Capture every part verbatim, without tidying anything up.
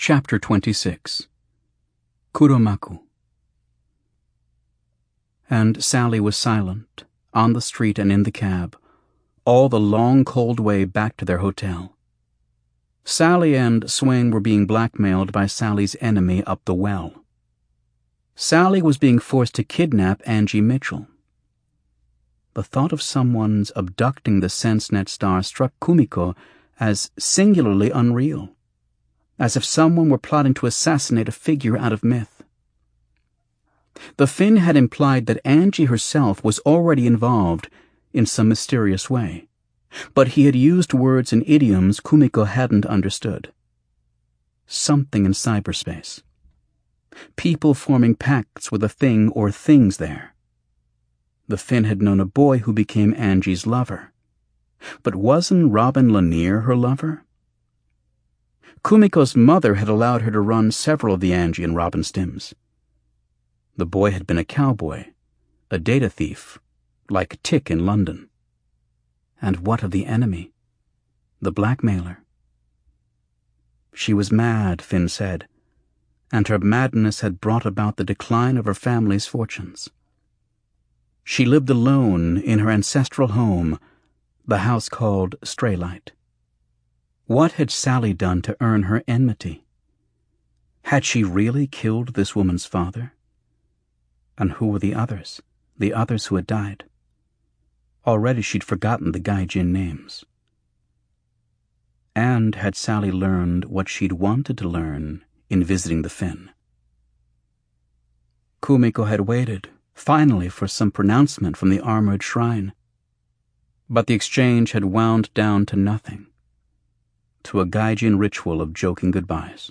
Chapter twenty-six. Kuromaku. And Sally was silent, on the street and in the cab, all the long cold way back to their hotel. Sally and Swain were being blackmailed by Sally's enemy up the well. Sally was being forced to kidnap Angie Mitchell. The thought of someone's abducting the SenseNet star struck Kumiko as singularly unreal, as if someone were plotting to assassinate a figure out of myth. The Finn had implied that Angie herself was already involved in some mysterious way, but he had used words and idioms Kumiko hadn't understood. Something in cyberspace. People forming pacts with a thing or things there. The Finn had known a boy who became Angie's lover. But wasn't Robin Lanier her lover? Kumiko's mother had allowed her to run several of the Angie and Robin stims. The boy had been a cowboy, a data thief, like Tick in London. And what of the enemy? The blackmailer? She was mad, Finn said, and her madness had brought about the decline of her family's fortunes. She lived alone in her ancestral home, the house called Straylight. What had Sally done to earn her enmity? Had she really killed this woman's father? And who were the others, the others who had died? Already she'd forgotten the Gaijin names. And had Sally learned what she'd wanted to learn in visiting the Finn? Kumiko had waited, finally, for some pronouncement from the armored shrine. But the exchange had wound down to nothing, to a Gaijin ritual of joking goodbyes.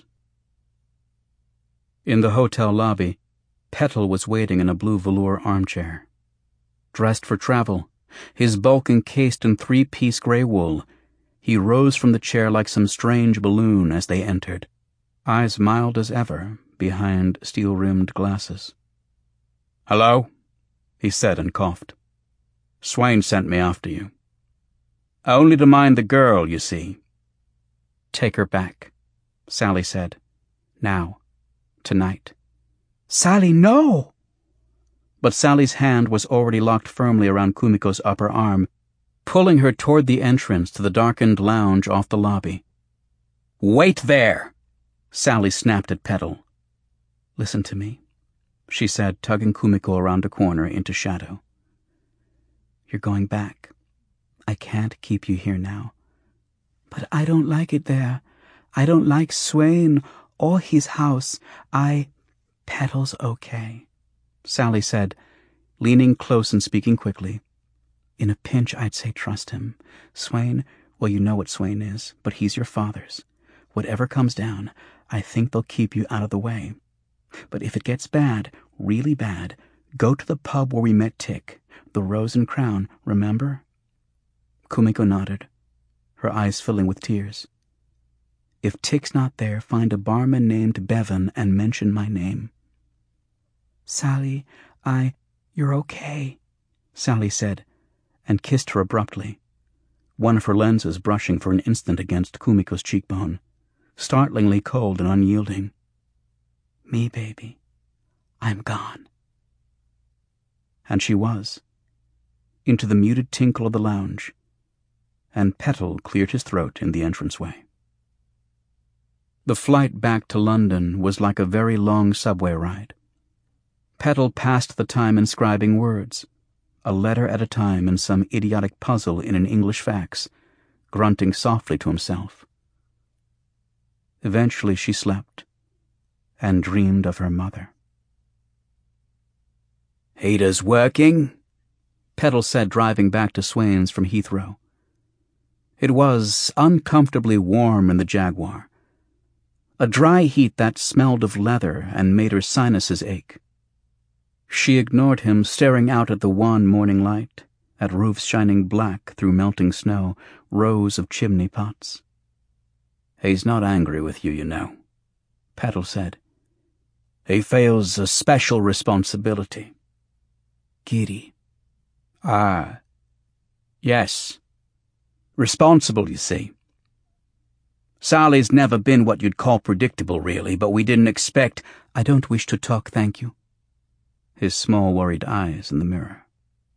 In the hotel lobby, Petal was waiting in a blue velour armchair. Dressed for travel, his bulk encased in three-piece grey wool, he rose from the chair like some strange balloon as they entered, eyes mild as ever behind steel-rimmed glasses. "Hello?" he said and coughed. "Swain sent me after you. Only to mind the girl, you see." "Take her back," Sally said. "Now. Tonight." "Sally, no!" But Sally's hand was already locked firmly around Kumiko's upper arm, pulling her toward the entrance to the darkened lounge off the lobby. "Wait there!" Sally snapped at Petal. "Listen to me," she said, tugging Kumiko around a corner into shadow. "You're going back. I can't keep you here now." "But I don't like it there. I don't like Swain or his house. I—" "Petal's okay," Sally said, leaning close and speaking quickly. "In a pinch, I'd say trust him. Swain, well, you know what Swain is, but he's your father's. Whatever comes down, I think they'll keep you out of the way. But if it gets bad, really bad, go to the pub where we met Tick, the Rose and Crown, remember?" Kumiko nodded, her eyes filling with tears. "If Tick's not there, find a barman named Bevan and mention my name." "Sally, I... You're okay," Sally said, and kissed her abruptly, one of her lenses brushing for an instant against Kumiko's cheekbone, startlingly cold and unyielding. "Me, baby. I'm gone." And she was, into the muted tinkle of the lounge, and Petal cleared his throat in the entranceway. The flight back to London was like a very long subway ride. Petal passed the time inscribing words, a letter at a time in some idiotic puzzle in an English fax, grunting softly to himself. Eventually she slept, and dreamed of her mother. "Heater's working," Petal said, driving back to Swain's from Heathrow. It was uncomfortably warm in the Jaguar, a dry heat that smelled of leather and made her sinuses ache. She ignored him, staring out at the wan morning light, at roofs shining black through melting snow, rows of chimney pots. "He's not angry with you, you know," Petal said. "He feels a special responsibility." "Giri." "Ah, yes. Responsible, you see." Sally's never been what you'd call predictable, really, but we didn't expect—" "I don't wish to talk, thank you." His small, worried eyes in the mirror.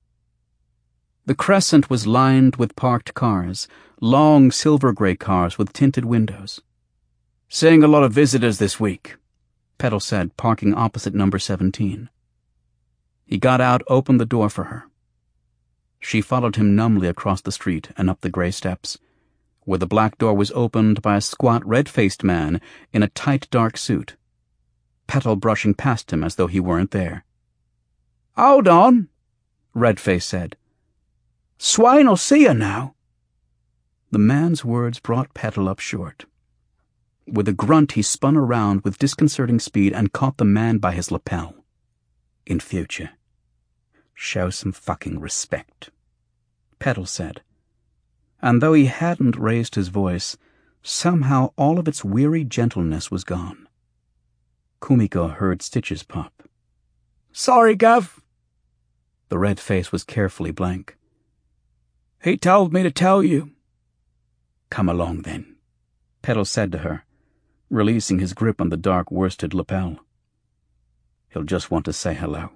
The Crescent was lined with parked cars, long silver-gray cars with tinted windows. "Seeing a lot of visitors this week," Petal said, parking opposite number seventeen. He got out, opened the door for her. She followed him numbly across the street and up the gray steps, where the black door was opened by a squat, red-faced man in a tight, dark suit, Petal brushing past him as though he weren't there. "Hold on," Redface said. "Swain'll see you now." The man's words brought Petal up short. With a grunt, he spun around with disconcerting speed and caught the man by his lapel. "In future, show some fucking respect," Petal said. And though he hadn't raised his voice, somehow all of its weary gentleness was gone. Kumiko heard stitches pop. "Sorry, Gav." The red face was carefully blank. "He told me to tell you." "Come along, then," Petal said to her, releasing his grip on the dark worsted lapel. "He'll just want to say hello."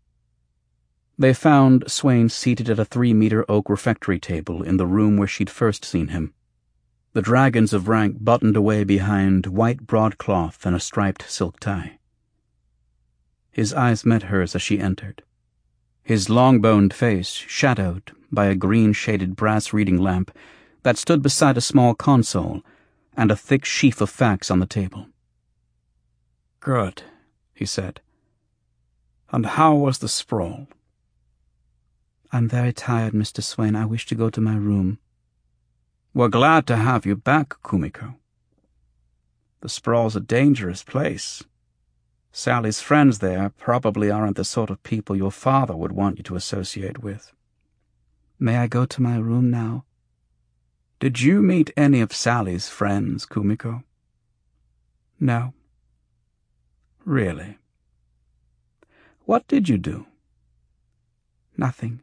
They found Swain seated at a three-meter oak refectory table in the room where she'd first seen him, the dragons of rank buttoned away behind white broadcloth and a striped silk tie. His eyes met hers as she entered, his long-boned face shadowed by a green-shaded brass reading lamp that stood beside a small console and a thick sheaf of facts on the table. "Good," he said. "And how was the sprawl?" "I'm very tired, Mister Swain. I wish to go to my room." "We're glad to have you back, Kumiko. The sprawl's a dangerous place. Sally's friends there probably aren't the sort of people your father would want you to associate with." "May I go to my room now?" "Did you meet any of Sally's friends, Kumiko?" "No." "Really? What did you do?" "Nothing."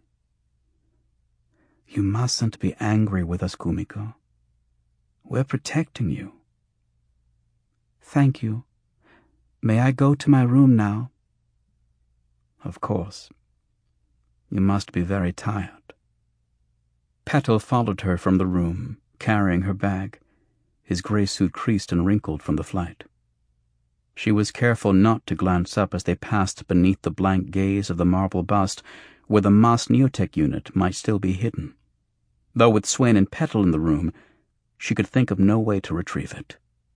"You mustn't be angry with us, Kumiko. We're protecting you." "Thank you. May I go to my room now?" "Of course. You must be very tired." Petal followed her from the room, carrying her bag, his gray suit creased and wrinkled from the flight. She was careful not to glance up as they passed beneath the blank gaze of the marble bust, where the Mas Neotech unit might still be hidden, though with Swain and Petal in the room, she could think of no way to retrieve it.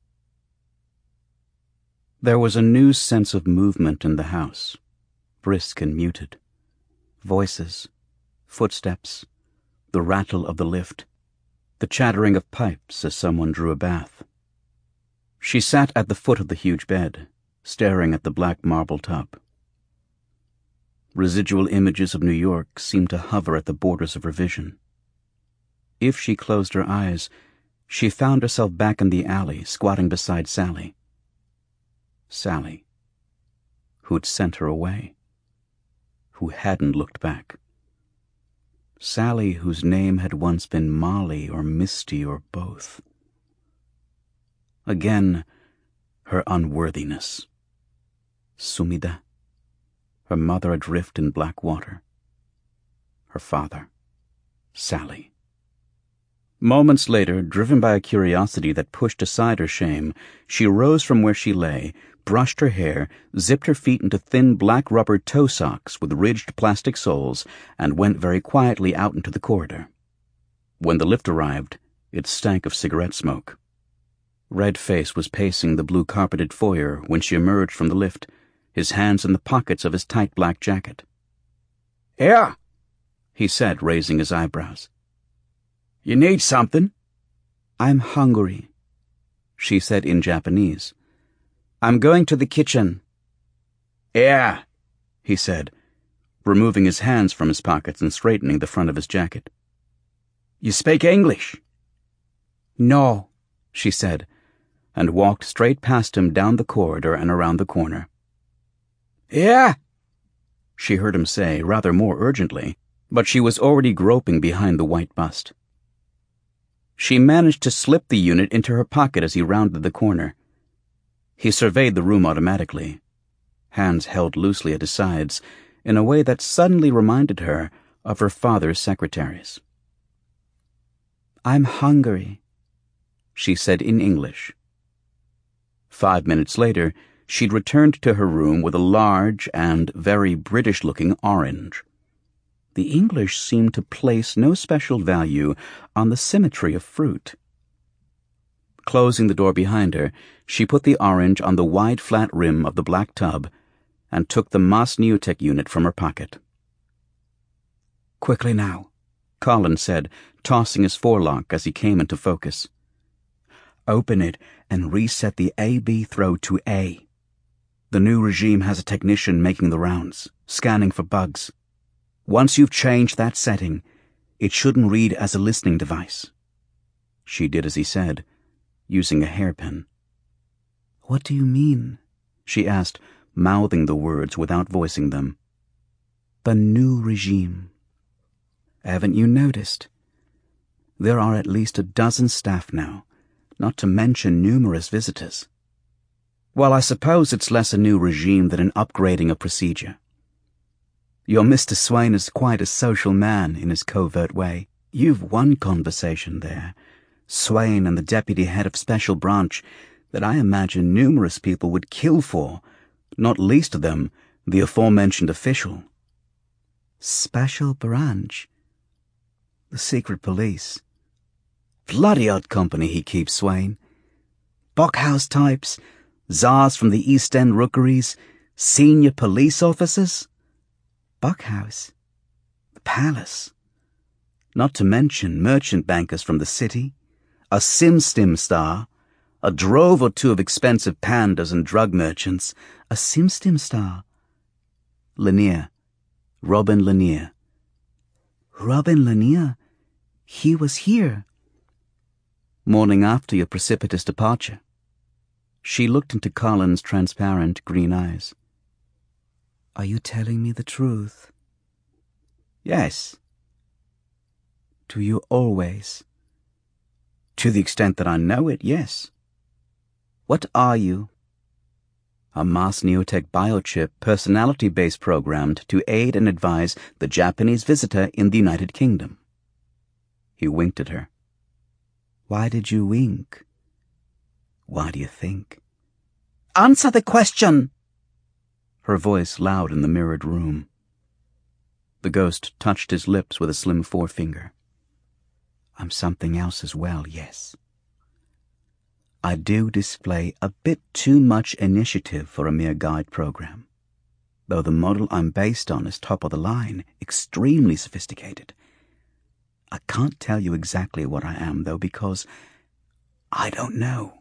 There was a new sense of movement in the house, brisk and muted. Voices, footsteps, the rattle of the lift, the chattering of pipes as someone drew a bath. She sat at the foot of the huge bed, staring at the black marble tub. Residual images of New York seemed to hover at the borders of her vision. If she closed her eyes, she found herself back in the alley, squatting beside Sally. Sally, who'd sent her away, who hadn't looked back. Sally, whose name had once been Molly or Misty or both. Again, her unworthiness. Sumida, her mother adrift in black water. Her father, Sally. Moments later, driven by a curiosity that pushed aside her shame, she rose from where she lay, brushed her hair, zipped her feet into thin black rubber toe socks with ridged plastic soles, and went very quietly out into the corridor. When the lift arrived, it stank of cigarette smoke. Redface was pacing the blue-carpeted foyer when she emerged from the lift, his hands in the pockets of his tight black jacket. "Yeah," he said, raising his eyebrows. "You need something?" "I'm hungry," she said in Japanese. "I'm going to the kitchen." "Yeah," he said, removing his hands from his pockets and straightening the front of his jacket. "You speak English?" "No," she said, and walked straight past him down the corridor and around the corner. "Yeah," she heard him say, rather more urgently, but she was already groping behind the white bust. She managed to slip the unit into her pocket as he rounded the corner. He surveyed the room automatically, hands held loosely at his sides, in a way that suddenly reminded her of her father's secretaries. "I'm hungry," she said in English. Five minutes later, she'd returned to her room with a large and very British-looking orange. The English seemed to place no special value on the symmetry of fruit. Closing the door behind her, she put the orange on the wide flat rim of the black tub and took the Mas Neotech unit from her pocket. "Quickly now," Colin said, tossing his forelock as he came into focus. "Open it and reset the A B throw to A. The new regime has a technician making the rounds, scanning for bugs. Once you've changed that setting, it shouldn't read as a listening device." She did as he said, using a hairpin. "What do you mean?" she asked, mouthing the words without voicing them. "The new regime. Haven't you noticed? There are at least a dozen staff now, not to mention numerous visitors. Well, I suppose it's less a new regime than an upgrading of procedure. Your Mister Swain is quite a social man in his covert way. You've one conversation there, Swain and the deputy head of Special Branch, that I imagine numerous people would kill for, not least of them the aforementioned official." "Special Branch? The secret police? Bloody odd company he keeps, Swain. Buckhouse types, czars from the East End rookeries, senior police officers. Buckhouse? The palace? Not to mention merchant bankers from the city, a sim-stim star, a drove or two of expensive pandas and drug merchants, a sim-stim star. Lanier, Robin Lanier." "Robin Lanier? He was here." "Morning after your precipitous departure." She looked into Colin's transparent green eyes. "Are you telling me the truth?" "Yes." "Do you always?" "To the extent that I know it, yes." "What are you?" "A Mas Neotech biochip personality-based programmed to aid and advise the Japanese visitor in the United Kingdom." He winked at her. "Why did you wink?" "Why do you think?" "Answer the question!" Her voice loud in the mirrored room. The ghost touched his lips with a slim forefinger. "I'm something else as well, yes. I do display a bit too much initiative for a mere guide program, though the model I'm based on is top of the line, extremely sophisticated. I can't tell you exactly what I am, though, because I don't know."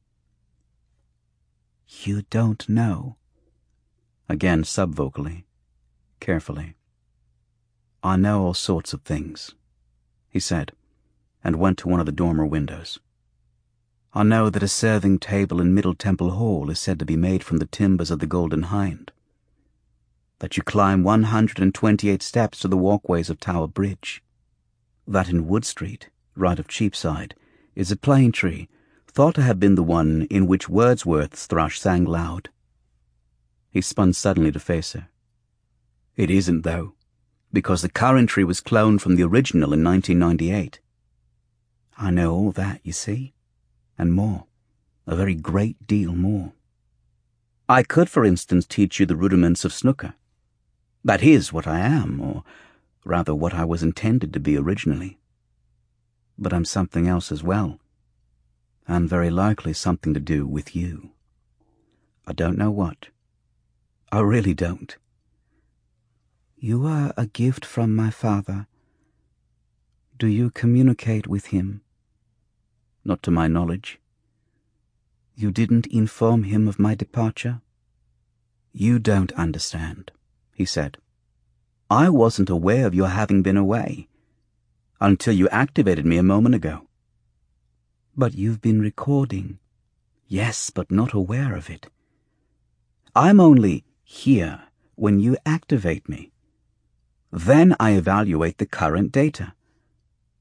"You don't know?" Again subvocally, carefully. "I know all sorts of things," he said, and went to one of the dormer windows. "I know that a serving table in Middle Temple Hall is said to be made from the timbers of the Golden Hind, that you climb one hundred and twenty-eight steps to the walkways of Tower Bridge, that in Wood Street, right of Cheapside, is a plane tree thought to have been the one in which Wordsworth's thrush sang loud." He spun suddenly to face her. "It isn't, though, because the current tree was cloned from the original in nineteen ninety-eight. I know all that, you see, and more, a very great deal more. I could, for instance, teach you the rudiments of snooker. That is what I am, or rather what I was intended to be originally. But I'm something else as well, and very likely something to do with you. I don't know what. I really don't." "You are a gift from my father. Do you communicate with him?" "Not to my knowledge." "You didn't inform him of my departure?" "You don't understand," he said. "I wasn't aware of your having been away, until you activated me a moment ago." "But you've been recording." "Yes, but not aware of it. I'm only here when you activate me. Then I evaluate the current data.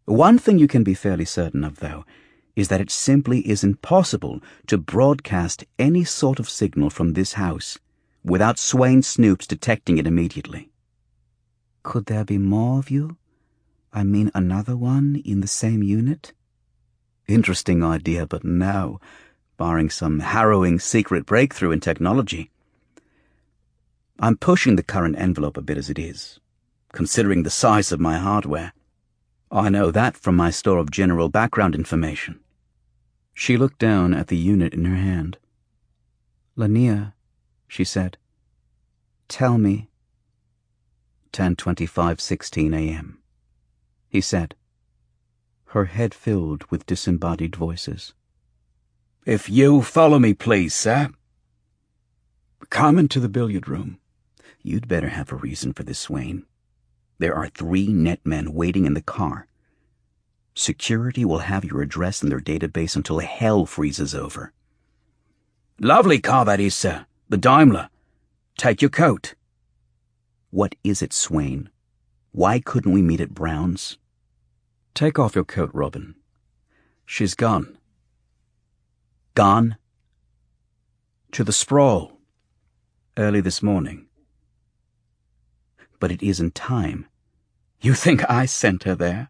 One thing you can be fairly certain of, though, is that it simply isn't possible to broadcast any sort of signal from this house without Swain Snoops detecting it immediately. Could there be more of you? I mean another one in the same unit? Interesting idea, but no, barring some harrowing secret breakthrough in technology. I'm pushing the current envelope a bit as it is, considering the size of my hardware. I know that from my store of general background information. She looked down at the unit in her hand. Lanier, she said. Tell me. ten twenty-five sixteen a.m., he said. Her head filled with disembodied voices. If you follow me, please, sir. Come into the billiard room. You'd better have a reason for this, Swain. There are three net men waiting in the car. Security will have your address in their database until hell freezes over. Lovely car that is, sir. The Daimler. Take your coat. What is it, Swain? Why couldn't we meet at Brown's? Take off your coat, Robin. She's gone. Gone? To the Sprawl. Early this morning. But it isn't time. You think I sent her there?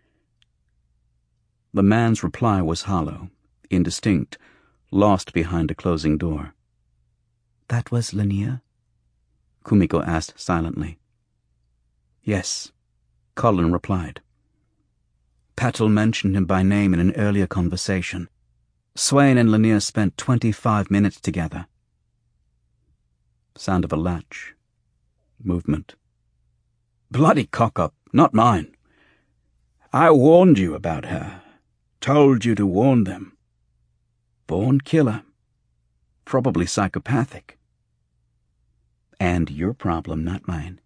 The man's reply was hollow, indistinct, lost behind a closing door. That was Lanier? Kumiko asked silently. Yes, Colin replied. Petal mentioned him by name in an earlier conversation. Swain and Lanier spent twenty-five minutes together. Sound of a latch. Movement. Bloody cock-up, not mine. I warned you about her. Told you to warn them. Born killer. Probably psychopathic. And your problem, not mine.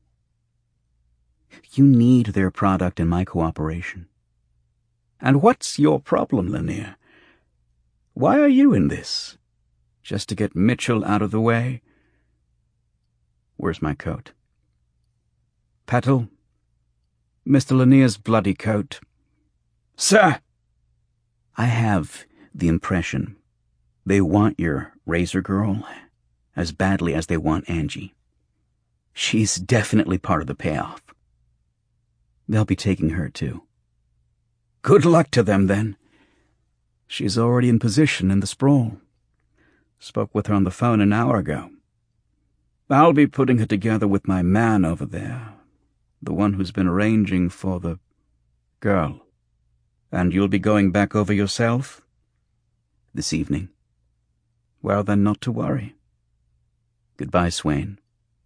You need their product in my cooperation. And what's your problem, Lanier? Why are you in this? Just to get Mitchell out of the way? Where's my coat? Petal, Mister Lanier's bloody coat. Sir! I have the impression they want your Razor Girl as badly as they want Angie. She's definitely part of the payoff. They'll be taking her, too. Good luck to them, then. She's already in position in the Sprawl. Spoke with her on the phone an hour ago. I'll be putting her together with my man over there, the one who's been arranging for the girl. And you'll be going back over yourself? This evening. Well, then, not to worry. Goodbye, Swain.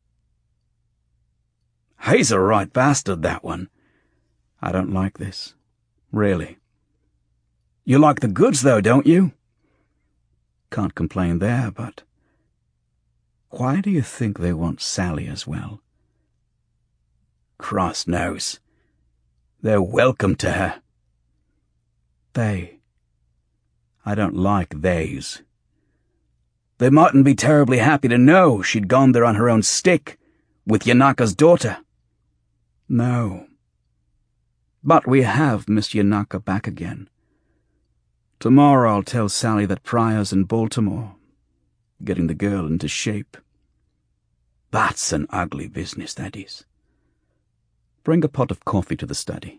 He's a right bastard, that one. I don't like this. Really. You like the goods, though, don't you? Can't complain there, but... Why do you think they want Sally as well? Cross knows. They're welcome to her. They. I don't like theys. They mightn't be terribly happy to know she'd gone there on her own stick, with Yanaka's daughter. No. But we have Miss Yanaka back again. Tomorrow I'll tell Sally that Pryor's in Baltimore, getting the girl into shape. That's an ugly business, that is. Bring a pot of coffee to the study.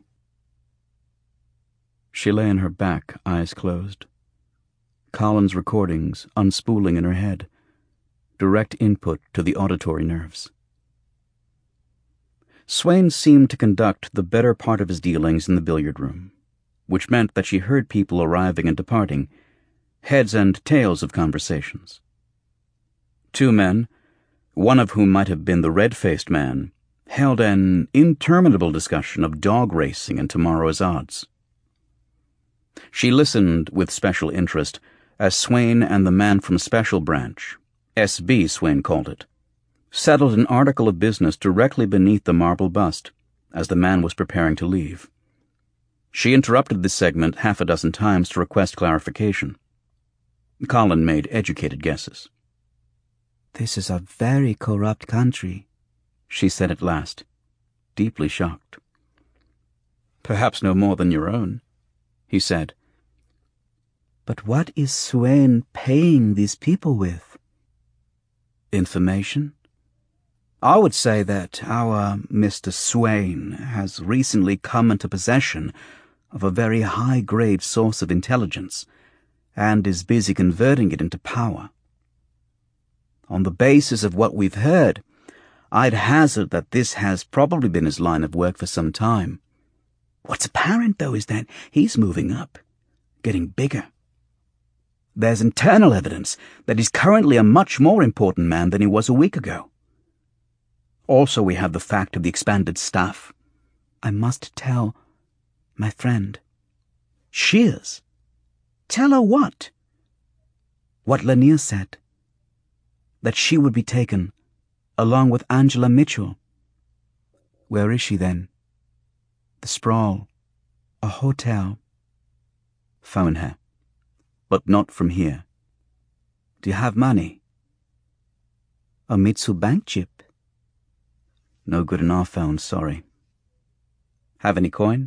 She lay on her back, eyes closed. Colin's recordings unspooling in her head, direct input to the auditory nerves. Swain seemed to conduct the better part of his dealings in the billiard room, which meant that she heard people arriving and departing, heads and tails of conversations. Two men, one of whom might have been the red-faced man, held an interminable discussion of dog racing and tomorrow's odds. She listened with special interest as Swain and the man from Special Branch, S B Swain called it, settled an article of business directly beneath the marble bust as the man was preparing to leave. She interrupted this segment half a dozen times to request clarification. Colin made educated guesses. This is a very corrupt country, she said at last, deeply shocked. Perhaps no more than your own, he said. But what is Swain paying these people with? Information? I would say that our Mister Swain has recently come into possession of a very high-grade source of intelligence and is busy converting it into power. On the basis of what we've heard, I'd hazard that this has probably been his line of work for some time. What's apparent, though, is that he's moving up, getting bigger. There's internal evidence that he's currently a much more important man than he was a week ago. Also, we have the fact of the expanded staff. I must tell my friend. Shears? Tell her what? What Lanier said. That she would be taken, along with Angela Mitchell. Where is she then? The Sprawl. A hotel. Phone her. But not from here. Do you have money? A Mitsu bank chip. No good in our phone, sorry. Have any coin?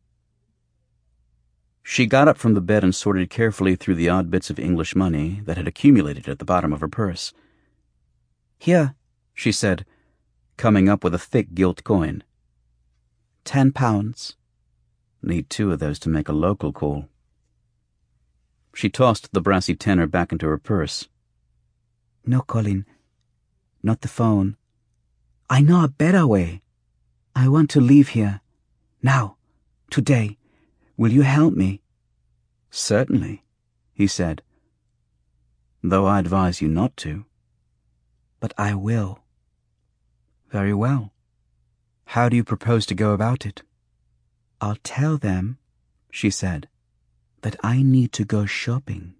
She got up from the bed and sorted carefully through the odd bits of English money that had accumulated at the bottom of her purse. Here, she said, coming up with a thick gilt coin. Ten pounds. Need two of those to make a local call. She tossed the brassy tenner back into her purse. No, Colin. Not the phone. I know a better way. I want to leave here. Now. Today. Will you help me? Certainly, he said. Though I advise you not to. But I will. Very well. How do you propose to go about it? I'll tell them, she said, that I need to go shopping.